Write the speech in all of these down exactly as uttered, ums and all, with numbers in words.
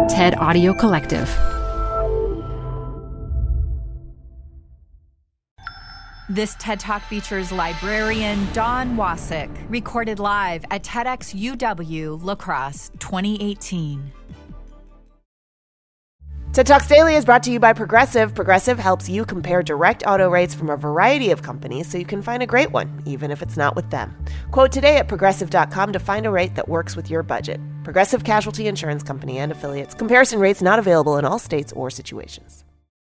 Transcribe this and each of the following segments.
TED Audio Collective. This TED Talk features librarian Dawn Wasik, recorded live at TEDxUW La Crosse twenty eighteen. TED Talks Daily is brought to you by Progressive. Progressive helps you compare direct auto rates from a variety of companies so you can find a great one, even if it's not with them. Quote today at progressive dot com to find a rate that works with your budget. Progressive Casualty Insurance Company and Affiliates. Comparison rates not available in all states or situations.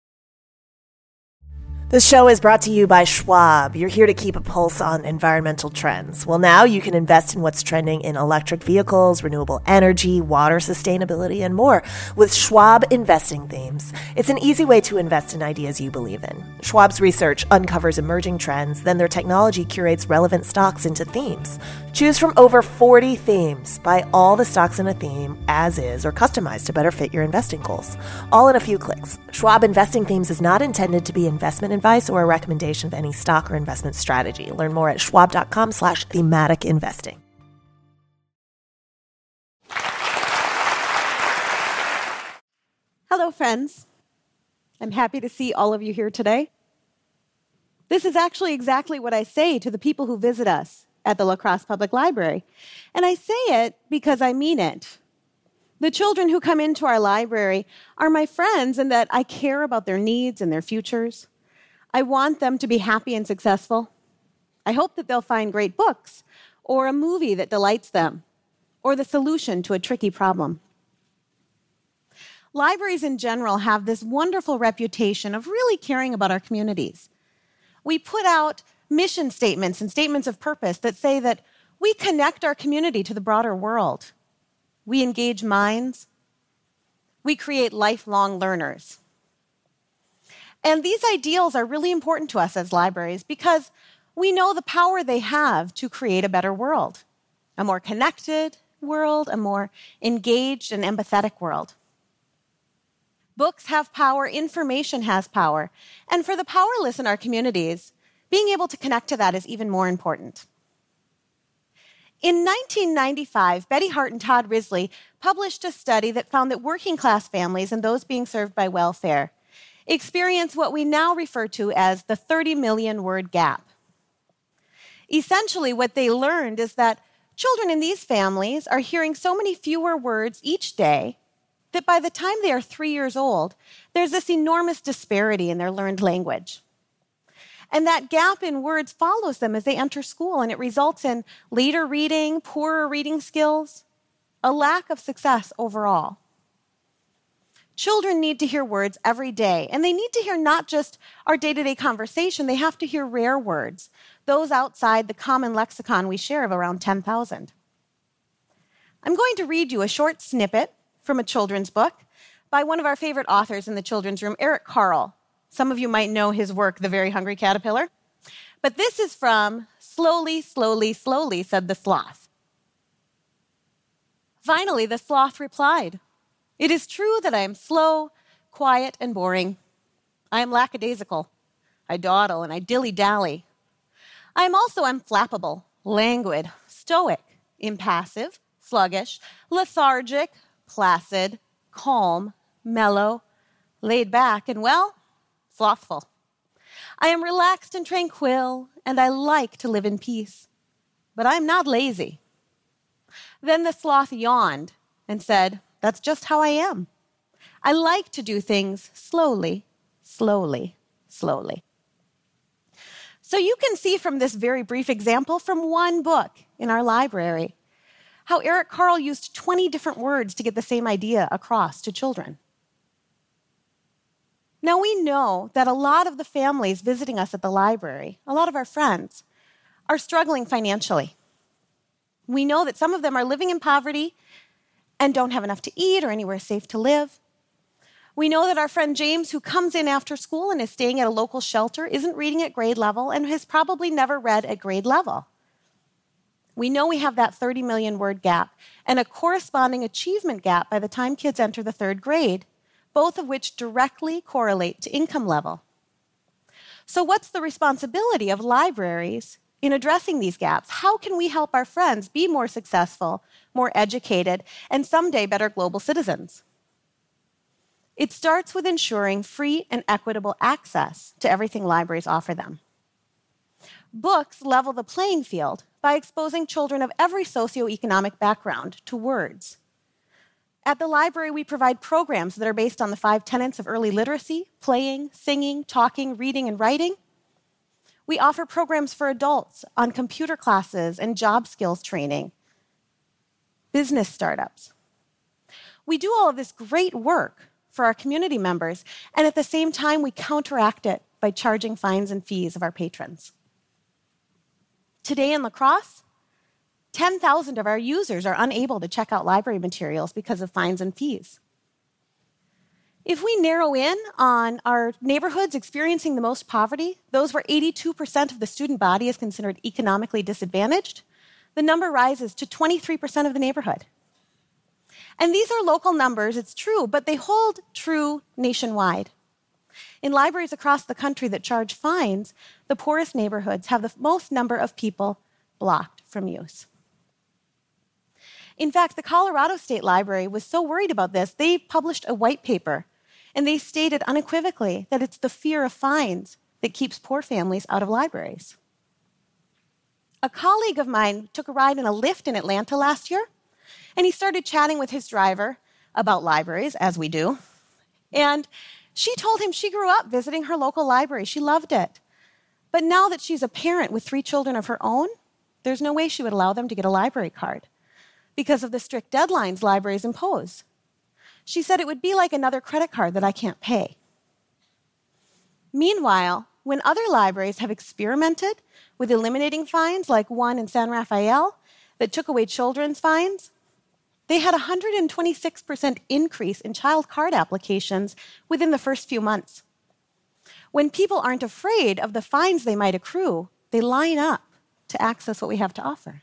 This show is brought to you by Schwab. You're here to keep a pulse on environmental trends. Well, now you can invest in what's trending in electric vehicles, renewable energy, water sustainability, and more with Schwab Investing Themes. It's an easy way to invest in ideas you believe in. Schwab's research uncovers emerging trends, then their technology curates relevant stocks into themes. Choose from over forty themes. Buy all the stocks in a theme as is or customized to better fit your investing goals. All in a few clicks. Schwab Investing Themes is not intended to be investment advice or a recommendation of any stock or investment strategy. Learn more at schwab.com slash thematic investing. Hello, friends. I'm happy to see all of you here today. This is actually exactly what I say to the people who visit us at the La Crosse Public Library. And I say it because I mean it. The children who come into our library are my friends in that I care about their needs and their futures. I want them to be happy and successful. I hope that they'll find great books, or a movie that delights them, or the solution to a tricky problem. Libraries in general have this wonderful reputation of really caring about our communities. We put out mission statements and statements of purpose that say that we connect our community to the broader world. We engage minds. We create lifelong learners. And these ideals are really important to us as libraries because we know the power they have to create a better world, a more connected world, a more engaged and empathetic world. Books have power, information has power, and for the powerless in our communities, being able to connect to that is even more important. In nineteen ninety-five, Betty Hart and Todd Risley published a study that found that working class families and those being served by welfare experience what we now refer to as the thirty million word gap. Essentially, what they learned is that children in these families are hearing so many fewer words each day that by the time they are three years old, there's this enormous disparity in their learned language. And that gap in words follows them as they enter school, and it results in later reading, poorer reading skills, a lack of success overall. Children need to hear words every day, and they need to hear not just our day-to-day conversation, they have to hear rare words, those outside the common lexicon we share of around ten thousand. I'm going to read you a short snippet from a children's book by one of our favorite authors in the children's room, Eric Carle. Some of you might know his work, The Very Hungry Caterpillar. But this is from Slowly, Slowly, Slowly, said the sloth. Finally, the sloth replied, "It is true that I am slow, quiet, and boring. I am lackadaisical. I dawdle and I dilly-dally. I am also unflappable, languid, stoic, impassive, sluggish, lethargic, placid, calm, mellow, laid back, and, well, slothful. I am relaxed and tranquil, and I like to live in peace. But I am not lazy." Then the sloth yawned and said, "That's just how I am. I like to do things slowly, slowly, slowly." So you can see from this very brief example from one book in our library how Eric Carle used twenty different words to get the same idea across to children. Now, we know that a lot of the families visiting us at the library, a lot of our friends, are struggling financially. We know that some of them are living in poverty and don't have enough to eat or anywhere safe to live. We know that our friend James, who comes in after school and is staying at a local shelter, isn't reading at grade level and has probably never read at grade level. We know we have that thirty million word gap and a corresponding achievement gap by the time kids enter the third grade, both of which directly correlate to income level. So what's the responsibility of libraries in addressing these gaps? How can we help our friends be more successful, more educated, and someday better global citizens? It starts with ensuring free and equitable access to everything libraries offer them. Books level the playing field by exposing children of every socioeconomic background to words. At the library, we provide programs that are based on the five tenets of early literacy: playing, singing, talking, reading, and writing. We offer programs for adults on computer classes and job skills training, business startups. We do all of this great work for our community members, and at the same time, we counteract it by charging fines and fees of our patrons. Today in La Crosse, ten thousand of our users are unable to check out library materials because of fines and fees. If we narrow in on our neighborhoods experiencing the most poverty, those where eighty-two percent of the student body is considered economically disadvantaged, the number rises to twenty-three percent of the neighborhood. And these are local numbers, it's true, but they hold true nationwide. In libraries across the country that charge fines, the poorest neighborhoods have the most number of people blocked from use. In fact, the Colorado State Library was so worried about this, they published a white paper, and they stated unequivocally that it's the fear of fines that keeps poor families out of libraries. A colleague of mine took a ride in a Lyft in Atlanta last year, and he started chatting with his driver about libraries, as we do. And she told him she grew up visiting her local library. She loved it. But now that she's a parent with three children of her own, there's no way she would allow them to get a library card because of the strict deadlines libraries impose. She said it would be like another credit card that I can't pay. Meanwhile, when other libraries have experimented with eliminating fines, like one in San Rafael that took away children's fines, they had a one hundred twenty-six percent increase in child card applications within the first few months. When people aren't afraid of the fines they might accrue, they line up to access what we have to offer.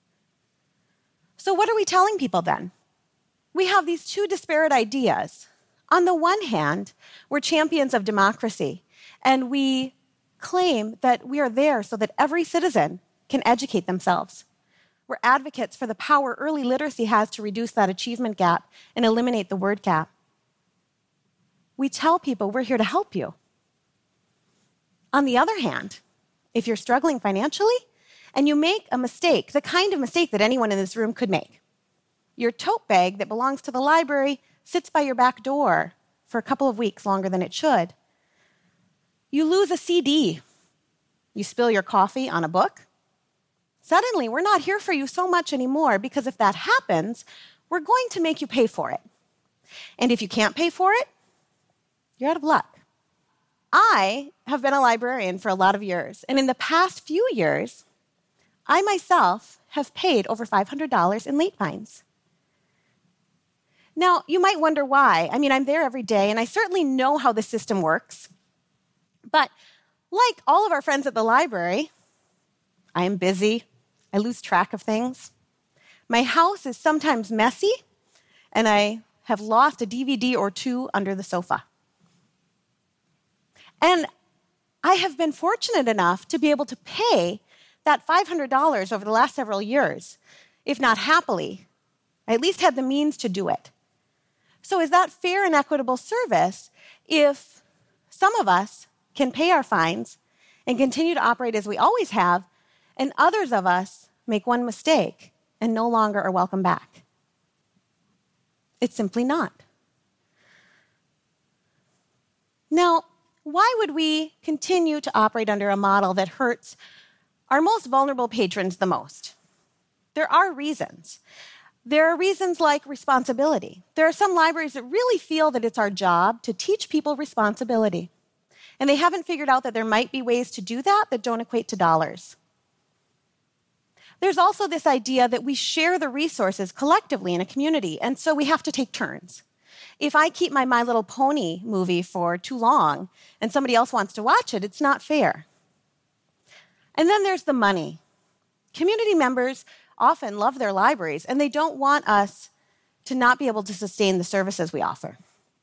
So what are we telling people then? We have these two disparate ideas. On the one hand, we're champions of democracy, and we claim that we are there so that every citizen can educate themselves. We're advocates for the power early literacy has to reduce that achievement gap and eliminate the word gap. We tell people we're here to help you. On the other hand, if you're struggling financially and you make a mistake, the kind of mistake that anyone in this room could make, your tote bag that belongs to the library sits by your back door for a couple of weeks longer than it should. You lose a C D. You spill your coffee on a book. Suddenly, we're not here for you so much anymore, because if that happens, we're going to make you pay for it. And if you can't pay for it, you're out of luck. I have been a librarian for a lot of years, and in the past few years, I myself have paid over five hundred dollars in late fines. Now, you might wonder why. I mean, I'm there every day, and I certainly know how the system works. But like all of our friends at the library, I am busy. I lose track of things. My house is sometimes messy, and I have lost a D V D or two under the sofa. And I have been fortunate enough to be able to pay that five hundred dollars over the last several years, if not happily. I at least had the means to do it. So is that fair and equitable service if some of us can pay our fines and continue to operate as we always have, and others of us make one mistake and no longer are welcome back? It's simply not. Now, why would we continue to operate under a model that hurts our most vulnerable patrons the most? There are reasons. There are reasons like responsibility. There are some libraries that really feel that it's our job to teach people responsibility, and they haven't figured out that there might be ways to do that that don't equate to dollars. There's also this idea that we share the resources collectively in a community, and so we have to take turns. If I keep my My Little Pony movie for too long and somebody else wants to watch it, it's not fair. And then there's the money. Community members often love their libraries, and they don't want us to not be able to sustain the services we offer.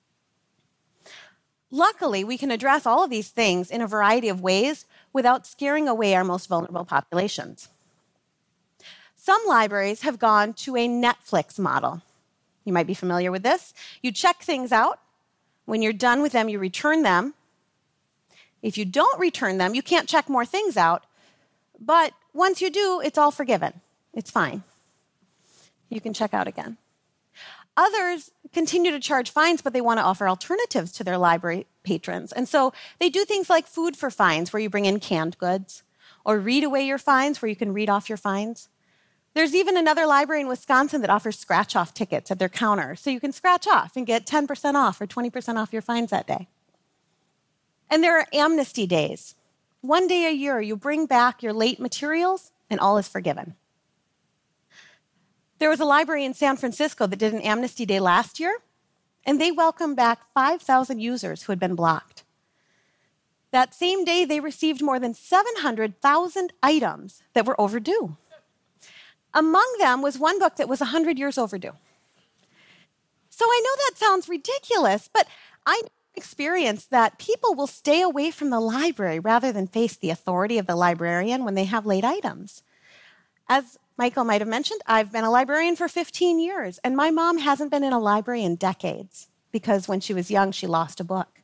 Luckily, we can address all of these things in a variety of ways without scaring away our most vulnerable populations. Some libraries have gone to a Netflix model. You might be familiar with this. You check things out When you're done with them, you return them. If you don't return them, you can't check more things out. But once you do, it's all forgiven. It's fine. You can check out again. Others continue to charge fines, but they want to offer alternatives to their library patrons. And so they do things like food for fines, where you bring in canned goods, or read away your fines, where you can read off your fines. There's even another library in Wisconsin that offers scratch-off tickets at their counter, so you can scratch off and get ten percent off or twenty percent off your fines that day. And there are amnesty days. One day a year, you bring back your late materials, and all is forgiven. There was a library in San Francisco that did an amnesty day last year, and they welcomed back five thousand users who had been blocked. That same day, they received more than seven hundred thousand items that were overdue. Among them was one book that was one hundred years overdue. So I know that sounds ridiculous, but I experience that people will stay away from the library rather than face the authority of the librarian when they have late items. As Michael might have mentioned, I've been a librarian for fifteen years, and my mom hasn't been in a library in decades because when she was young, she lost a book.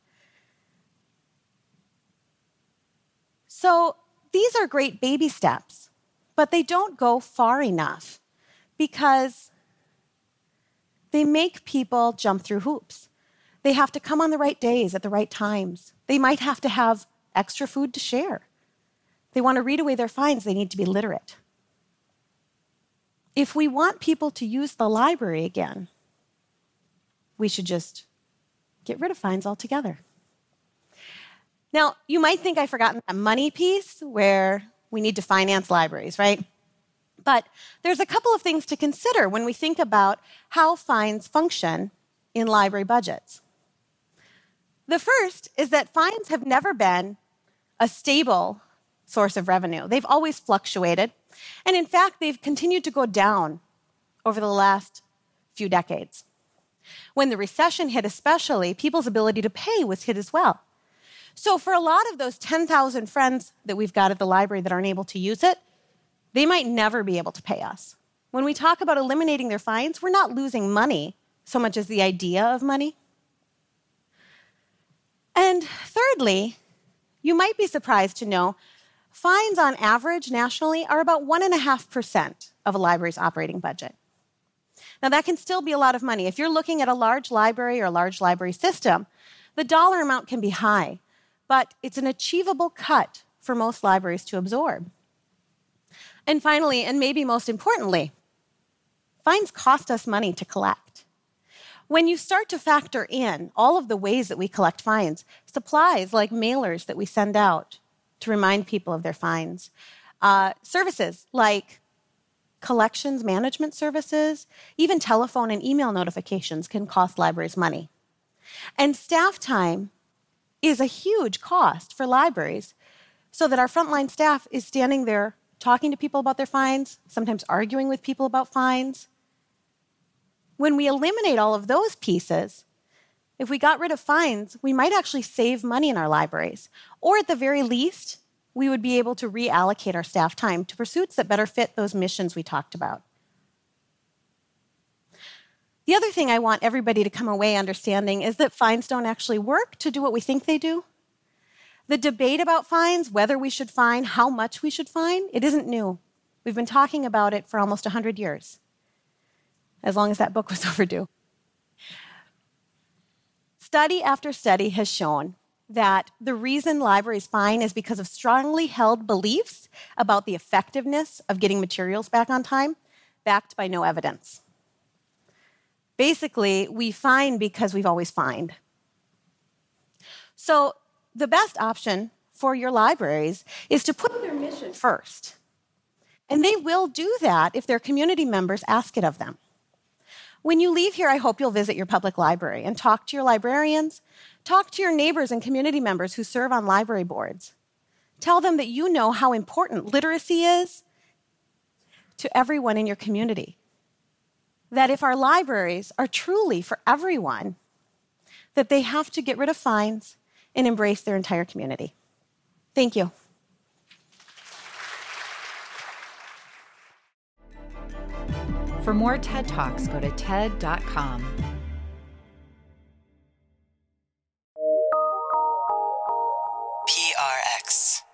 So these are great baby steps, but they don't go far enough because they make people jump through hoops. They have to come on the right days at the right times. They might have to have extra food to share. They want to read away their fines, they need to be literate. If we want people to use the library again, we should just get rid of fines altogether. Now, you might think I've forgotten that money piece where we need to finance libraries, right? But there's a couple of things to consider when we think about how fines function in library budgets. The first is that fines have never been a stable source of revenue. They've always fluctuated. And in fact, they've continued to go down over the last few decades. When the recession hit especially, people's ability to pay was hit as well. So for a lot of those ten thousand friends that we've got at the library that aren't able to use it, they might never be able to pay us. When we talk about eliminating their fines, we're not losing money so much as the idea of money. And thirdly, you might be surprised to know fines on average nationally are about one point five percent of a library's operating budget. Now, that can still be a lot of money. If you're looking at a large library or a large library system, the dollar amount can be high, but it's an achievable cut for most libraries to absorb. And finally, and maybe most importantly, fines cost us money to collect. When you start to factor in all of the ways that we collect fines, supplies like mailers that we send out to remind people of their fines, uh, services like collections management services, even telephone and email notifications can cost libraries money. And staff time is a huge cost for libraries, so that our frontline staff is standing there talking to people about their fines, sometimes arguing with people about fines. When we eliminate all of those pieces, if we got rid of fines, we might actually save money in our libraries. Or at the very least, we would be able to reallocate our staff time to pursuits that better fit those missions we talked about. The other thing I want everybody to come away understanding is that fines don't actually work to do what we think they do. The debate about fines, whether we should fine, how much we should fine, it isn't new. We've been talking about it for almost one hundred years, as long as that book was overdue. Study after study has shown that the reason libraries fine is because of strongly held beliefs about the effectiveness of getting materials back on time, backed by no evidence. Basically, we fine because we've always fined. So the best option for your libraries is to put their mission first. And they will do that if their community members ask it of them. When you leave here, I hope you'll visit your public library and talk to your librarians, talk to your neighbors and community members who serve on library boards. Tell them that you know how important literacy is to everyone in your community. That if our libraries are truly for everyone, that they have to get rid of fines and embrace their entire community. Thank you. For more TED Talks, go to T E D dot com. R X.